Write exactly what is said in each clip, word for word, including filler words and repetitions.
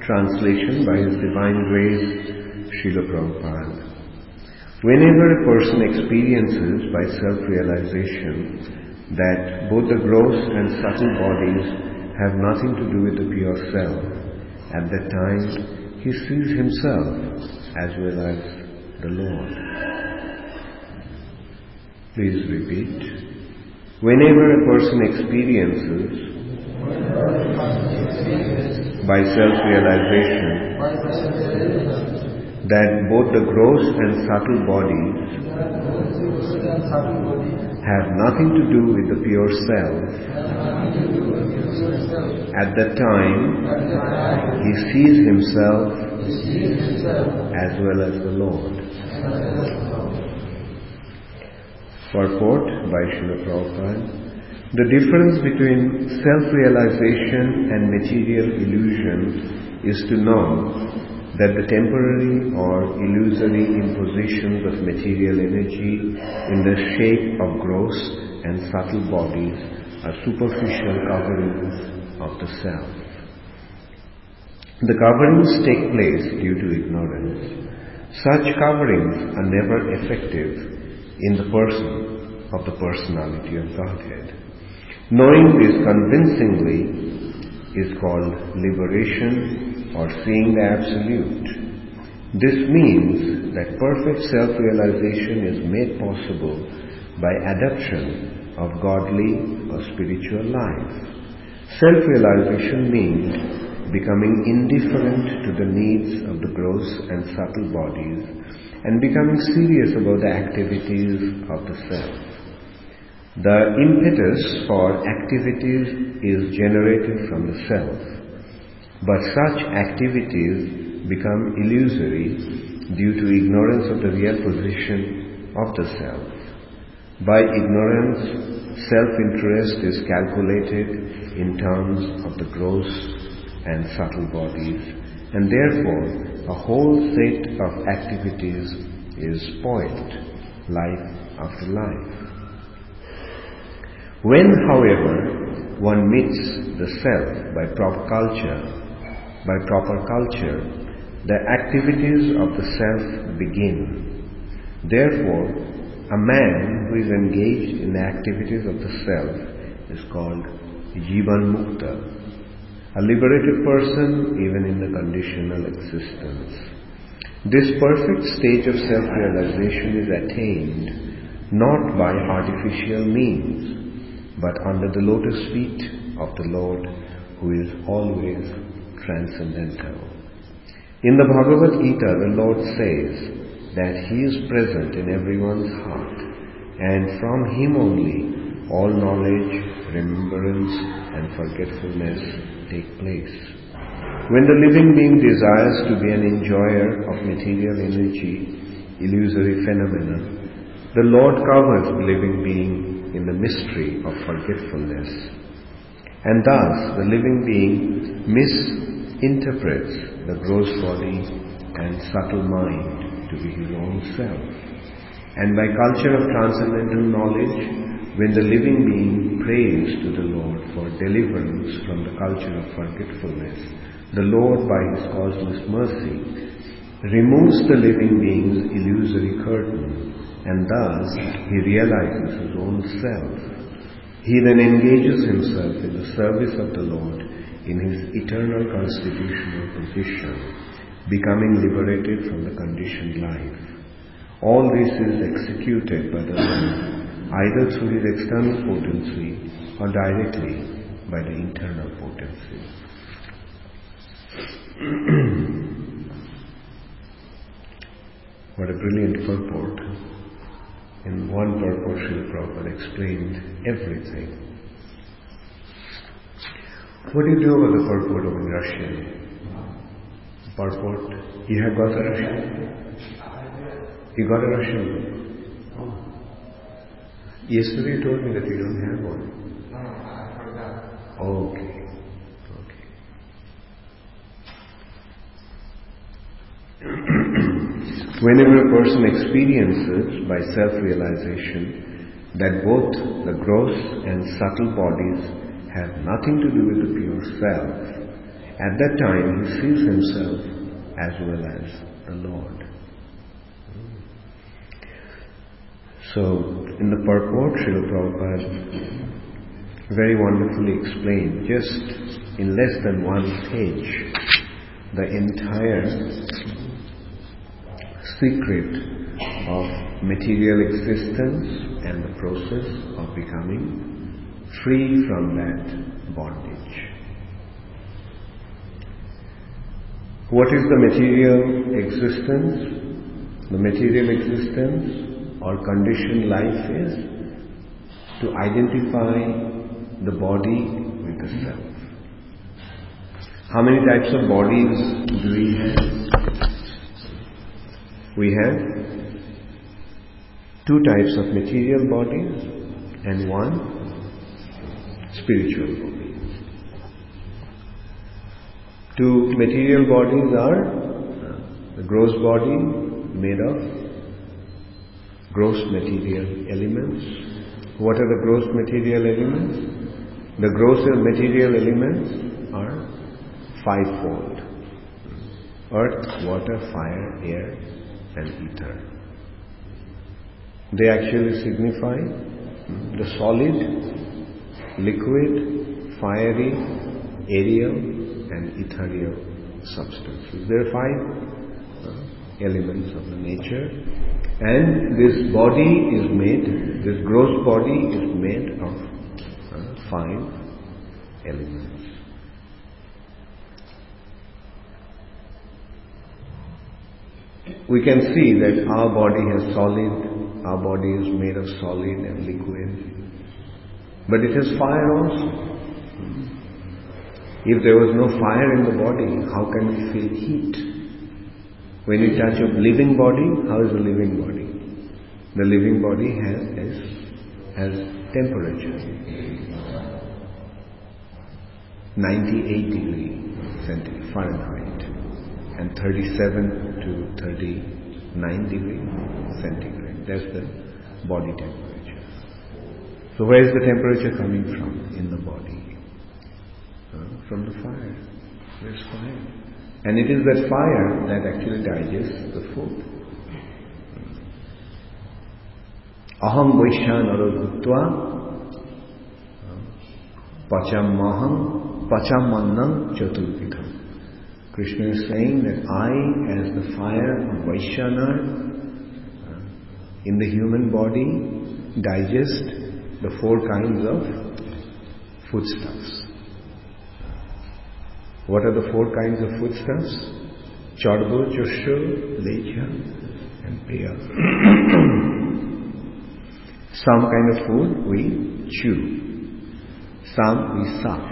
Translation by His Divine Grace, Srila Prabhupada. Whenever a person experiences by self-realization that both the gross and subtle bodies have nothing to do with the pure self, at that time he sees himself as well as the Lord. Please repeat. Whenever a person experiences by self-realization that both the gross and subtle bodies have nothing to do with the pure self, at that time he sees himself as well as the Lord. Purport by Srila Prabhupada. The difference between self-realization and material illusion is to know that the temporary or illusory impositions of material energy in the shape of gross and subtle bodies are superficial coverings of the self. The coverings take place due to ignorance. Such coverings are never effective in the person of the personality of Godhead. Knowing this convincingly is called liberation or seeing the Absolute. This means that perfect self-realization is made possible by adoption of godly or spiritual life. Self-realization means becoming indifferent to the needs of the gross and subtle bodies and becoming serious about the activities of the self. The impetus for activities is generated from the self. But such activities become illusory due to ignorance of the real position of the self. By ignorance, self-interest is calculated in terms of the gross and subtle bodies, and therefore a whole set of activities is spoiled, life after life. When, however, one meets the self by proper culture, By proper culture, the activities of the self begin. Therefore, a man who is engaged in the activities of the self is called Jivan Mukta, a liberated person even in the conditional existence. This perfect stage of self-realization is attained not by artificial means, but under the lotus feet of the Lord, who is always transcendental. In the Bhagavad Gita, the Lord says that He is present in everyone's heart, and from Him only all knowledge, remembrance and forgetfulness take place. When the living being desires to be an enjoyer of material energy, illusory phenomena, the Lord covers the living being in the mystery of forgetfulness. And thus the living being misinterprets the gross body and subtle mind to be his own self. And by culture of transcendental knowledge, when the living being prays to the Lord for deliverance from the culture of forgetfulness, the Lord, by His causeless mercy, removes the living being's illusory curtain, and thus he realizes his own self. He then engages himself in the service of the Lord in his eternal constitutional position, becoming liberated from the conditioned life. All this is executed by the Lord, either through His external potency or directly by the internal potency. What a brilliant purport. In one purport, Srila Prabhupada explained everything. What do you do about the purport of in Russian? Purport? You have got a Russian? You got a Russian book? Oh. Yesterday you told me that you don't have one. No, I forgot. Okay. Okay. Whenever a person experiences by self-realization that both the gross and subtle bodies have nothing to do with the pure self, at that time he sees himself as well as the Lord. So, in the purport, Srila Prabhupada very wonderfully explained, just in less than one page, the entire secret of material existence and the process of becoming free from that bondage. What is the material existence? The material existence or conditioned life is to identify the body with the self. How many types of bodies do we have? We have two types of material bodies and one spiritual body. Two material bodies are the gross body made of gross material elements. What are the gross material elements? The gross material elements are fivefold: earth, water, fire, air, and ether. They actually signify the solid, liquid, fiery, aerial, and ethereal substances. There are five uh, elements of the nature, and this body is made, this gross body is made of uh, five elements. We can see that our body has solid, our body is made of solid and liquid, but it has fire also. If there was no fire in the body, how can we feel heat? When you touch a living body, how is a living body? The living body has, has, has temperature. ninety-eight degrees centigrade Fahrenheit and thirty-seven to thirty-nine degrees centigrade. That's the body temperature. So where is the temperature coming from in the body? Uh, from the fire. There's fire. And it is that fire that actually digests the food. Aham vaishyanaro bhutva pacham maham pacham mannam chaturvidham. Krishna is saying that I, as the fire of Vaishyanar in the human body, digest the four kinds of foodstuffs. What are the four kinds of foodstuffs? Chadbo, Chosho, Lecha, and Priya. Some kind of food we chew. Some we suck.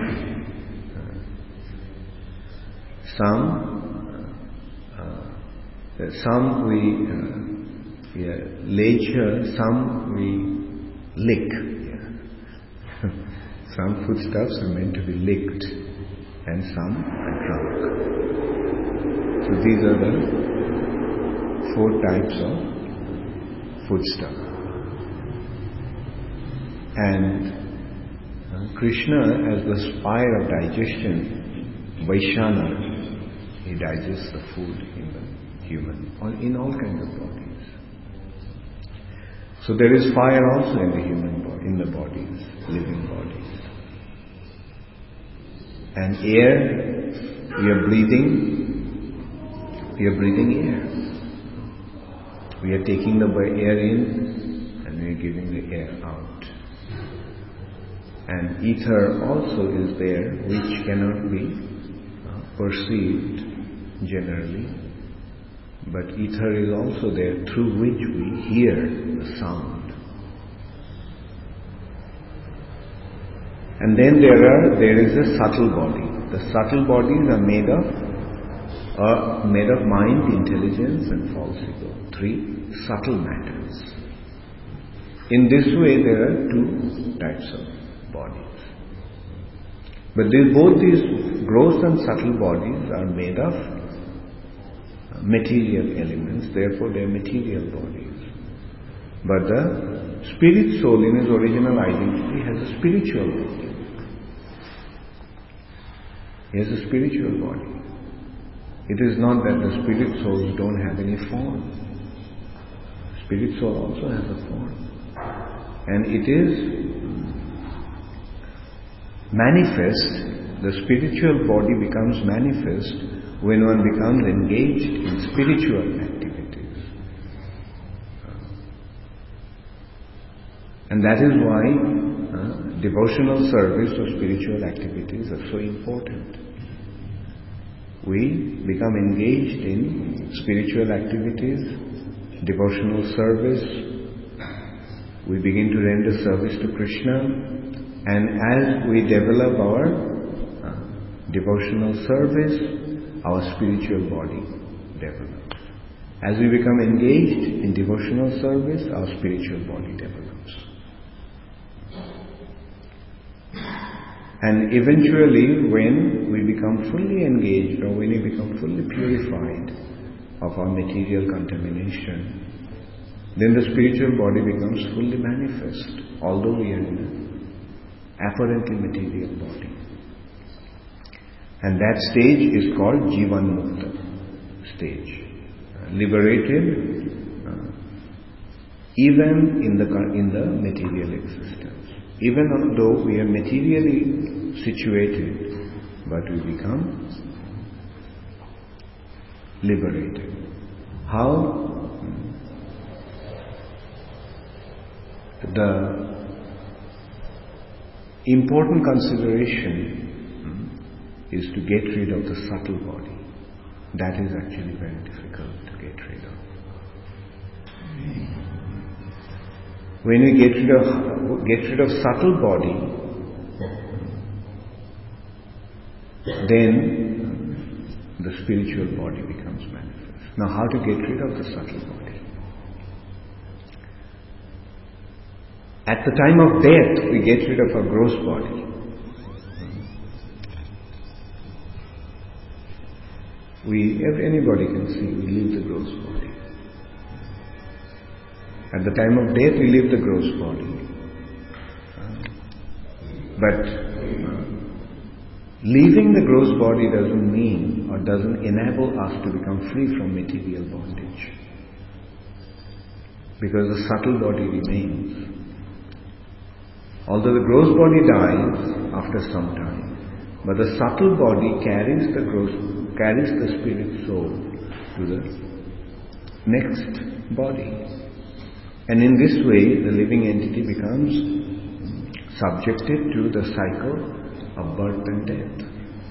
Some, uh, uh, some we uh, yeah, Lecha, some we lick. Yeah. Some foodstuffs are meant to be licked, and some are drunk. So these are the four types of foodstuff. And uh, Krishna, as the fire of digestion, Vaishyana, he digests the food in the human, or in all kinds of bodies. So there is fire also in the human body, in the bodies, living bodies. And air, we are breathing, we are breathing air. We are taking the air in and we are giving the air out. And ether also is there, which cannot be uh, perceived generally. But ether is also there, through which we hear the sound. And then there are there is a subtle body. The subtle bodies are made of are made of mind, intelligence, and false ego. Three subtle matters. In this way, there are two types of bodies. But these, both these gross and subtle bodies are made of material elements. Therefore, they are material bodies. But the spirit soul, in its original identity, has a spiritual body. He has a spiritual body. It is not that the spirit souls don't have any form. Spirit soul also has a form. And it is manifest, the spiritual body becomes manifest when one becomes engaged in spiritual activities. And that is why uh, devotional service or spiritual activities are so important. We become engaged in spiritual activities, devotional service. We begin to render service to Krishna. And as we develop our uh, devotional service, our spiritual body develops. As we become engaged in devotional service, our spiritual body develops. And eventually, when we become fully engaged or when we become fully purified of our material contamination, then the spiritual body becomes fully manifest, although we are in a apparently material body. And that stage is called Jivan Mukta stage. Uh, liberated uh, even in the, in the material existence. Even though we are materially situated, but we become liberated. How? The important consideration is to get rid of the subtle body. That is actually very difficult to get rid of. When we get rid of get rid of subtle body, then the spiritual body becomes manifest. Now, how to get rid of the subtle body? At the time of death, we get rid of our gross body. We, if anybody can see, we leave the gross body. At the time of death, we leave the gross body. But uh, leaving the gross body doesn't mean or doesn't enable us to become free from material bondage. Because the subtle body remains. Although the gross body dies after some time, but the subtle body carries the gross, carries the spirit soul to the next body. And in this way, the living entity becomes subjected to the cycle of birth and death.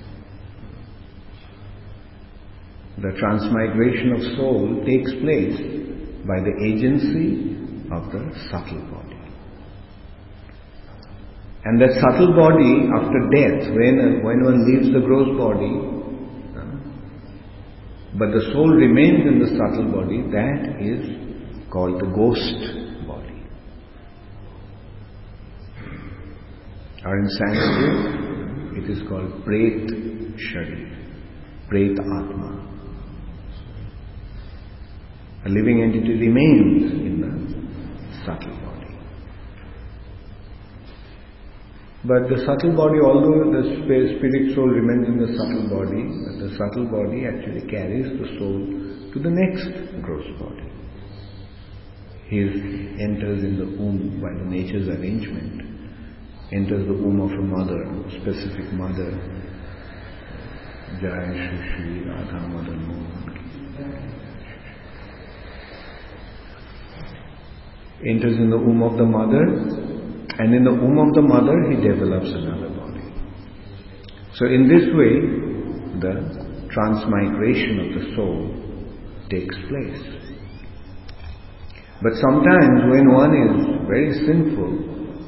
The transmigration of soul takes place by the agency of the subtle body. And that subtle body, after death, when, when one leaves the gross body, uh, but the soul remains in the subtle body, that is called the ghost body. Or in Sanskrit, it is called Pret Sharir, Pret Atma. A living entity remains in the subtle body. But the subtle body, although the spirit soul remains in the subtle body, but the subtle body actually carries the soul to the next gross body. He enters in the womb by the nature's arrangement, enters the womb of a mother, a specific mother. Jai Shri Shri Radha Madan Mohan. Enters in the womb of the mother. And in the womb of the mother, he develops another body. So in this way, the transmigration of the soul takes place. But sometimes when one is very sinful,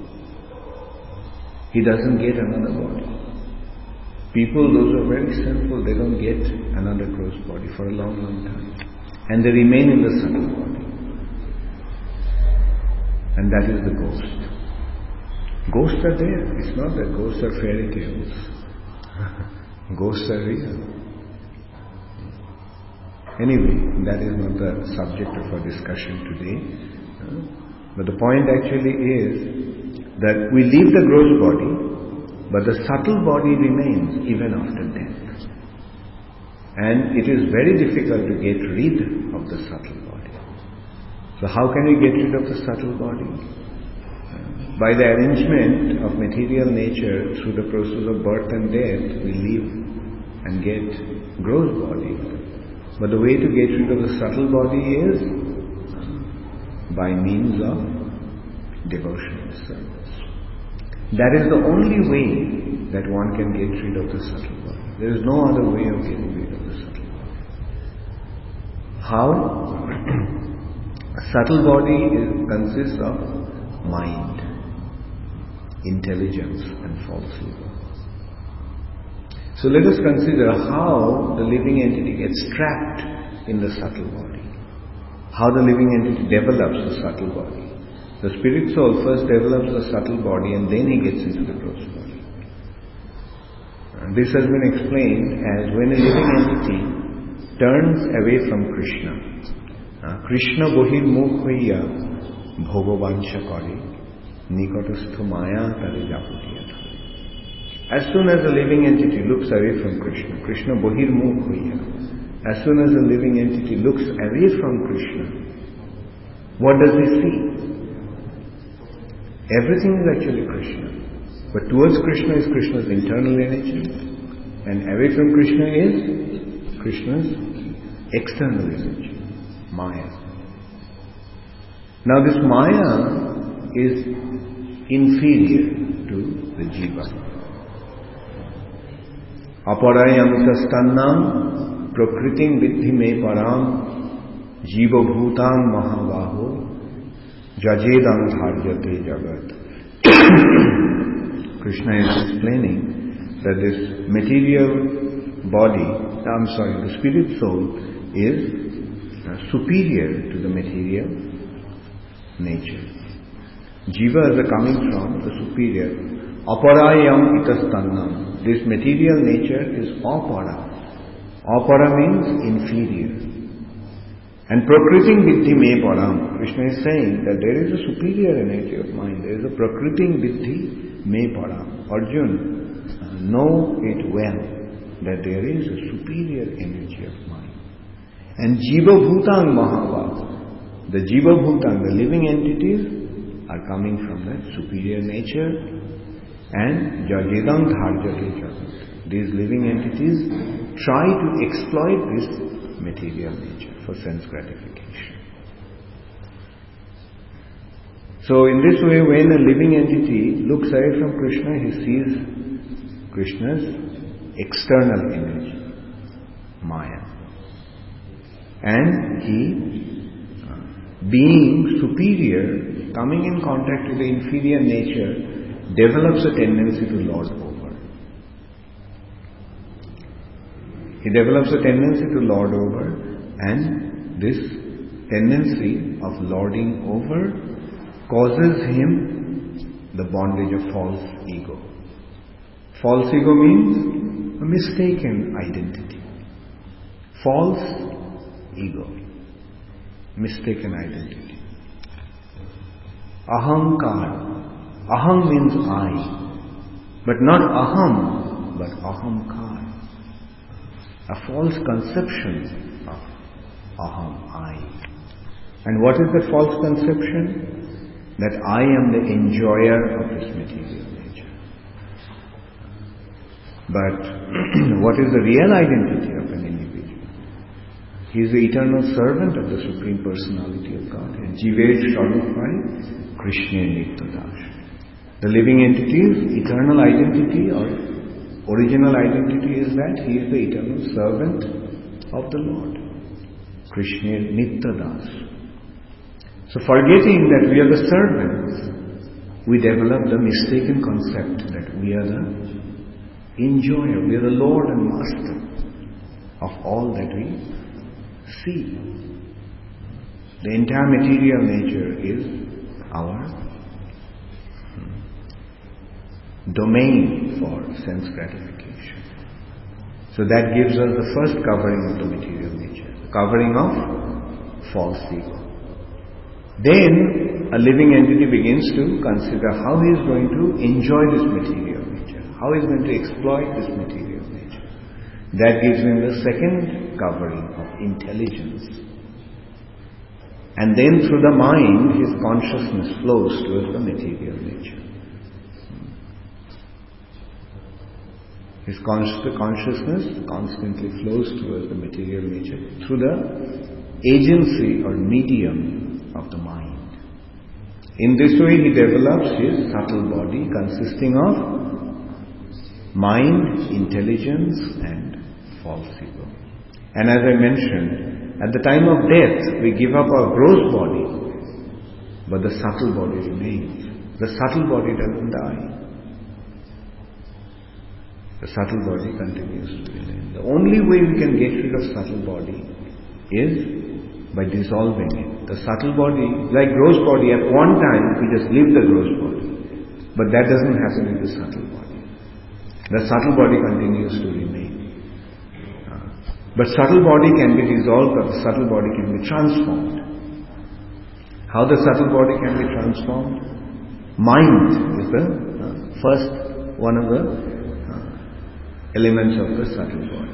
he doesn't get another body. People, those who are very sinful, they don't get another gross body for a long, long time. And they remain in the subtle body. And that is the ghost. Ghosts are there. It's not that ghosts are fairy tales. Ghosts are real. Anyway, that is not the subject of our discussion today. But the point actually is that we leave the gross body but the subtle body remains even after death. And it is very difficult to get rid of the subtle body. So how can we get rid of the subtle body? By the arrangement of material nature through the process of birth and death, we live and get gross body. But the way to get rid of the subtle body is by means of devotional service. That is the only way that one can get rid of the subtle body. There is no other way of getting rid of the subtle body. How? A subtle body is, consists of mind, intelligence and false ego. So let us consider how the living entity gets trapped in the subtle body. How the living entity develops the subtle body. The spirit soul first develops the subtle body and then he gets into the gross body. And this has been explained as when a living entity turns away from Krishna. Uh, Krishna bohir mukh hoiya bhogavansha kare nikotastha maya tare japutiya thare. As soon as a living entity looks away from Krishna, Krishna bohir mukh hoiya. As soon as a living entity looks away from Krishna, what does he see? Everything is actually Krishna. But towards Krishna is Krishna's internal energy, and away from Krishna is Krishna's external energy, Maya. Now this Maya is inferior to the Jiva. Aparayamutastannam prakritim vidhi me param jiva bhutang mahavaho Jajedam dharjate jagat. Krishna is explaining that this material body, I'm sorry, the spirit soul is uh, superior to the material nature. Jiva is coming from the superior. Aparayam itastannam. This material nature is apara. Apara means inferior. And prakritim vidhi me param. Krishna is saying that there is a superior energy of mind. There is a prakritim vidhi me param. Arjun, uh, know it well that there is a superior energy of mind. And jiva bhutang mahava. The jiva bhutang, the living entities, are coming from that superior nature. And jajedam dharjate jagat. These living entities try to exploit this material nature for sense gratification. So in this way, when a living entity looks away from Krishna, he sees Krishna's external energy, Maya. And he, being superior, coming in contact with the inferior nature, develops a tendency to lord over. He develops a tendency to lord over, and this tendency of lording over causes him the bondage of false ego. False ego means a mistaken identity. False ego. Mistaken identity. Ahankar. Aham means I. But not aham, but ahamkar. A false conception of aham, I. And what is the false conception? That I am the enjoyer of this material nature. But what is the real identity of an individual? He is the eternal servant of the Supreme Personality of Godhead. Jivesh Swarupai Krishna Nityadash. The living entity's eternal identity or original identity is that he is the eternal servant of the Lord. Krishna Nityadas. So forgetting that we are the servants, we develop the mistaken concept that we are the enjoyer, we are the Lord and Master of all that we see. The entire material nature is our domain for sense gratification. So that gives us the first covering of the material nature, the covering of false ego. Then a living entity begins to consider how he is going to enjoy this material nature, How he is going to exploit this material nature? That gives him the second covering of intelligence. And then through the mind, his consciousness flows towards the material nature. His consciousness constantly flows towards the material nature through the agency or medium of the mind. In this way, he develops his subtle body consisting of mind, intelligence, and false ego. And as I mentioned, at the time of death, we give up our gross body, but the subtle body remains. The subtle body doesn't die. The subtle body continues to remain. The only way we can get rid of subtle body is by dissolving it. The subtle body, like gross body, at one time we just leave the gross body. But that doesn't happen in the subtle body. The subtle body continues to remain. Uh, but subtle body can be dissolved, or the subtle body can be transformed. How the subtle body can be transformed? Mind is the uh, first one of the elements of the subtle body.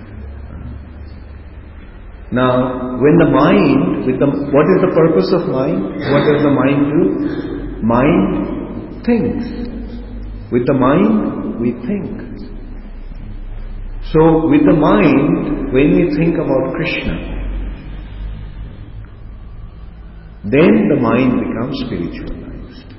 Now, when the mind, with the, what is the purpose of mind? What does the mind do? Mind thinks. With the mind, we think. So, with the mind, when we think about Krishna, then the mind becomes spiritualized.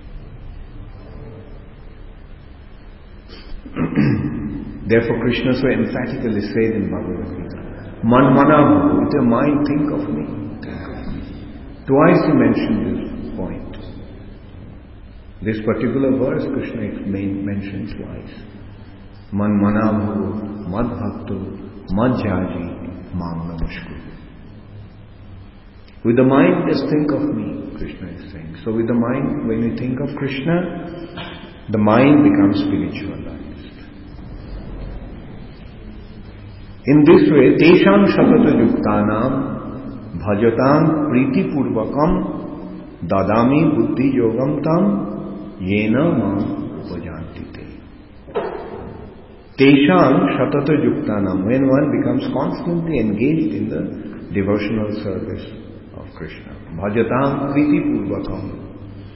Therefore, Krishna so emphatically said in Bhagavad Gita, Man manavu, with your mind think of me, think of me. Twice he mentioned this point. This particular verse Krishna mentioned twice. Man manavu, mad bhakto, mad jaji, mam namaskuru. With the mind, just think of me, Krishna is saying. So with the mind, when you think of Krishna, the mind becomes spiritualized. In this way, tesham shatata yuktanam bhajatam priti purvakam dadami buddhi yogam tam yena mam upajantite. Tesham shatata yuktanam, when one becomes constantly engaged in the devotional service of Krishna. Bhajatam priti purvakam.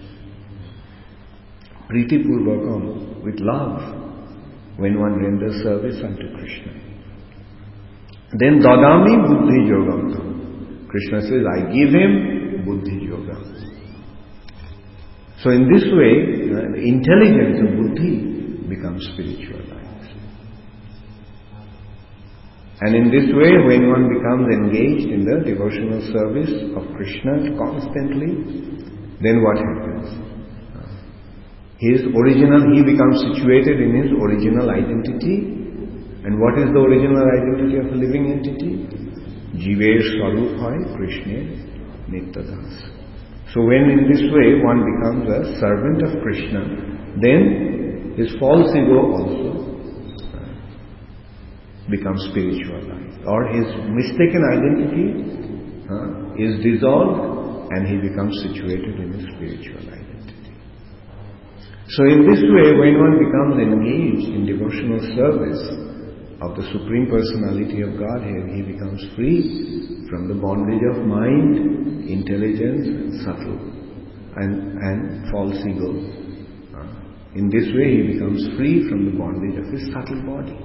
Priti purvakam, with love, when one renders service unto Krishna. Then dadami buddhi yogam. Krishna says, I give him buddhi yoga. So in this way, uh, intelligence and buddhi becomes spiritualized. And in this way, when one becomes engaged in the devotional service of Krishna constantly, then what happens? His original, he becomes situated in his original identity. And what is the original identity of a living entity? Jiver Swarup hai Krishna Nityadas. So when in this way one becomes a servant of Krishna, then his false ego also becomes spiritualized. Or his mistaken identity uh, is dissolved and he becomes situated in his spiritual identity. So in this way, when one becomes engaged in devotional service of the Supreme Personality of Godhead, he becomes free from the bondage of mind, intelligence, and subtle, and, and false ego. Uh, in this way, he becomes free from the bondage of his subtle body.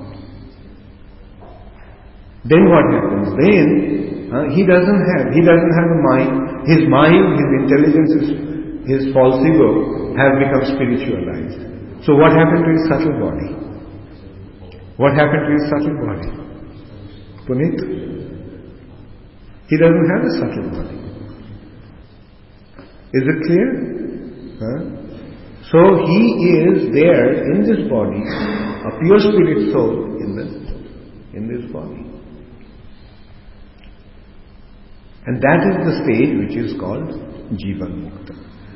Then what happens? Then uh, he doesn't have he doesn't have a mind. His mind, his intelligence, his, his false ego have become spiritualized. So what happened to his subtle body? What happened to his subtle body? Punit? He doesn't have a subtle body. Is it clear? Huh? So he is there in this body, a pure spirit soul in this, in this body. And that is the stage which is called Jivan Mukta.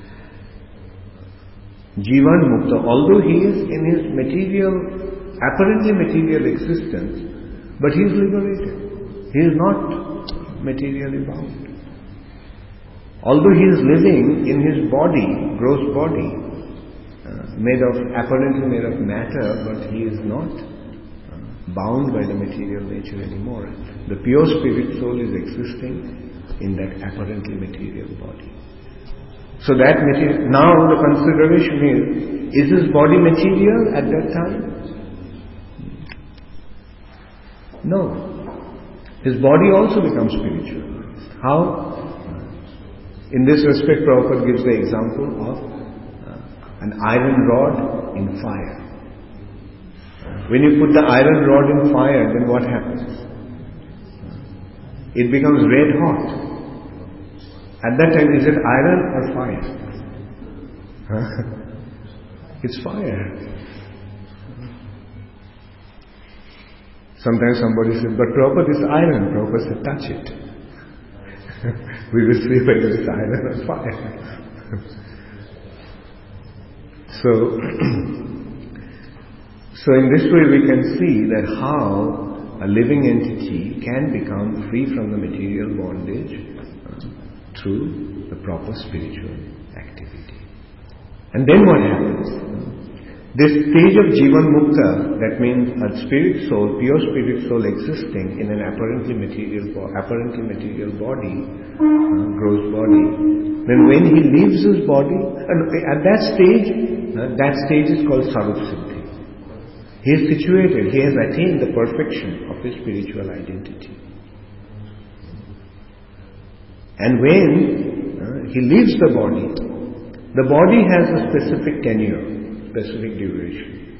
Jivan Mukta, although he is in his material apparently material existence, but he is liberated. He is not materially bound. Although he is living in his body, gross body, uh, made of, apparently made of matter, but he is not uh, bound by the material nature anymore. The pure spirit soul is existing in that apparently material body. So that material, now the consideration is, is his body material at that time? No. His body also becomes spiritual. How? In this respect, Prabhupada gives the example of uh, an iron rod in fire. When you put the iron rod in fire, then what happens? It becomes red hot. At that time, is it iron or fire? Huh? It's fire. Sometimes somebody says, but Prabhupada is iron. Prabhupada said, touch it. We will see whether it's iron or fire. so, so in this way we can see that how a living entity can become free from the material bondage uh, through the proper spiritual activity. And then what happens? This stage of Jivan Mukta, that means a spirit soul, pure spirit soul existing in an apparently material, apparently material body, uh, gross body, then when he leaves his body, and at that stage, uh, that stage is called Sarup Siddhi. He is situated, he has attained the perfection of his spiritual identity. And when uh, he leaves the body, the body has a specific tenure, specific duration.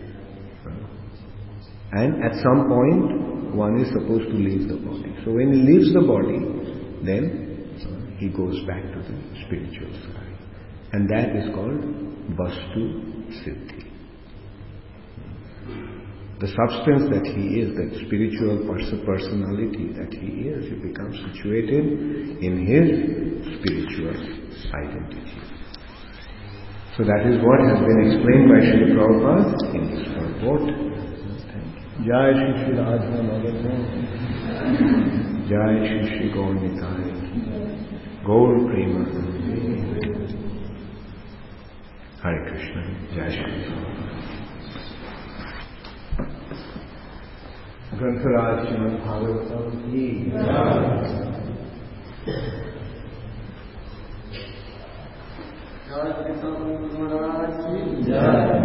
And at some point, one is supposed to leave the body. So when he leaves the body, then he goes back to the spiritual sky. And that is called Vastu Siddhi. The substance that he is, that spiritual personality that he is, he becomes situated in his spiritual identity. So that is what has been explained by Srila Prabhupada in this purport. Jai Shri Shri Radha Madhava, Jai Shri Shri Gaur Nitai, Gaur Prema, Hare Krishna, Jai Shri Grantaraj Srimad Bhagavatam Ki Jai Jai